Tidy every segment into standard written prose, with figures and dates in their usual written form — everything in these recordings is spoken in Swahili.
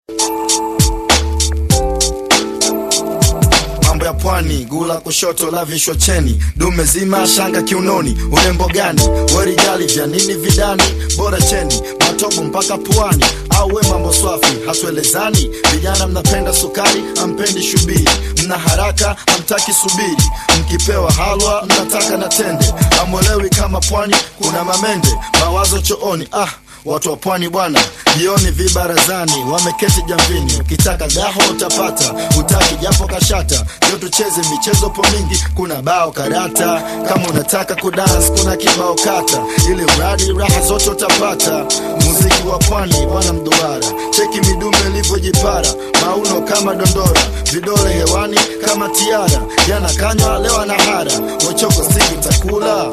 Mambo ya pwani, gula kushoto la vishwa cheni, dume zima shanga kiunoni, urembo gani, warijali vya nini vidani, bora cheni, matobo mpaka puani, au we mambo swafi, hatuelezani, vijana mnapenda sukari, ampendi shubiri, mna haraka, hamtaki subiri, mkipewa halwa, mnataka na tende, amwelewi kama pwani, kuna mamende, mawazo chooni, watu wa pwani bwana, jioni vibarazani, wameketi jamvini, ukitaka gaho utapata, utaki japo kashata, leo tucheze michezo po mingi, kuna bao karata, kama unataka kudance kuna kibao kata, ili uradi raha zote utapata, muziki wa pwani bwana mduara, cheki midume ilivyojipara, mauno kama dondora, vidole hewani kama tiara, jana kanywa leo anahara, wachoko siku takula,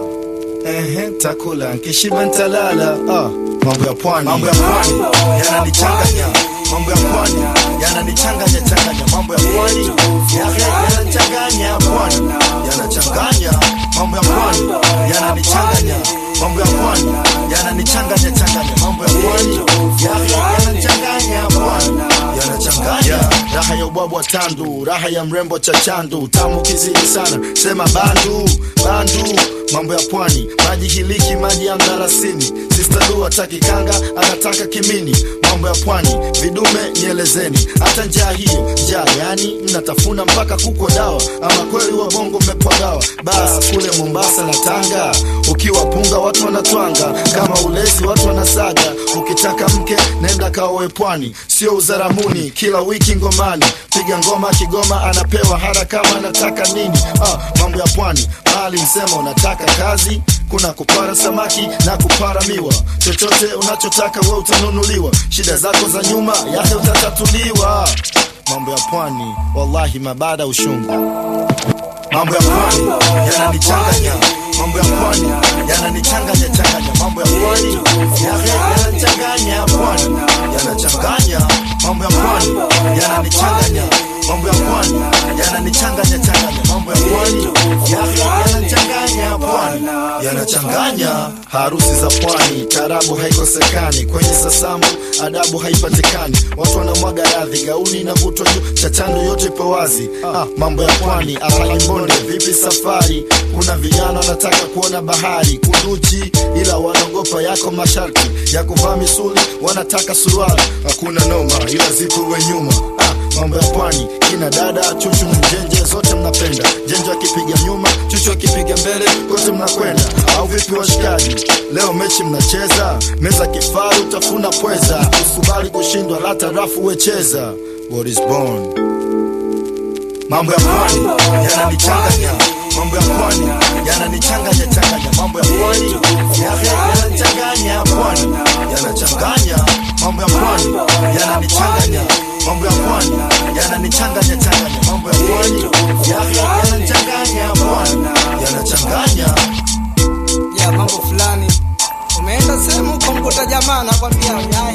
takula, nkishiba ntalala, Mambo ya pwani, yananichanganya. Mambo ya pwani, yananichanganya changanya. Mambo ya pwani, yananichanganya pwani, yanachanganya. Mambo ya pwani, yananichanganya. Mambo ya pwani, yananichanganya changanya. Mambo ya pwani, yananichanganya pwani, yanachanganya. Raha ya ubwabu wa tandu, raha ya mrembo cha chandu, tamu kizidi sana, sema bandu, bandu. Mambo ya pwani, maji hiliki, maji ya mdalasini, Sister Lu hataki kanga, anataka kimini. Mambo ya pwani, vidume nielezeni, hata njaa hiyo, njaa yani mnatafuna mpaka kuko dawa, ama kweli wa bongo mmepagawa. Bas kule Mombasa na Tanga, ukiwa punga watu wanatwanga, kama ulezi watu wanasaga, ukitaka mke nenda kaoe pwani, sio uzaramuni, kila wiki ngomani, piga ngoma Kigoma anapewa hara kama anataka nini. Mambo ya pwani, mali msema unataka kazi, kuna kupara samaki na kupara miwa, chochote unachotaka wewe utanunuliwa, shida zako za nyuma yake utatatuliwa. Mambo ya pwani, wallahi mabada ushungu. Mambo ya pwani, yananichanganya. Mambo ya pwani, yananichanganya changanya. Mambo ya pwani, yananichanganya pwani, yanachanganya. Mambo ya pwani, yananichanganya. Mambo ya pwani, yananichanganya changanya. Mambo ya pwani, yananichanganya pwani, yanachanganya. Harusi za pwani, tarabu haikosekani, kwenye sasamu adabu haipatikani, watu wanamwaga radhi, gauni na vuto juu, chachando yote ipo wazi. Mambo ya pwani, Ahalimbonde vipi safari, kuna vijana wanataka kuona bahari, kunduchi ila wanaogopa yako masharti, ya kuvaa misuli wanataka suruali, hakuna noma ila zipo we nyuma. Mambo ya pwani, kina dada, chuchu na njenje, zote mnapenda, njenje akipiga nyuma, chuchu akipiga mbele, kote mnakwenda. Au vipi washikaji, leo mechi mnacheza, meza kifaru utafuna pweza, usikubali kushindwa lata rafu wecheza. What is born. Mambo ya pwani, yananichanganya. Mambo ya pwani, yananichanganya changanya. Mambo ya pwani, yananichanganya pwani, yanachanganya. Mambo ya pwani, yananichanganya. Mambo ya pwani, yananichanganya changanya. Mambo ya pwani, yananichanganya pwani, yanachanganya. Ya mambo fulani, umeenda sehemu kumkuta jamaa anakwambia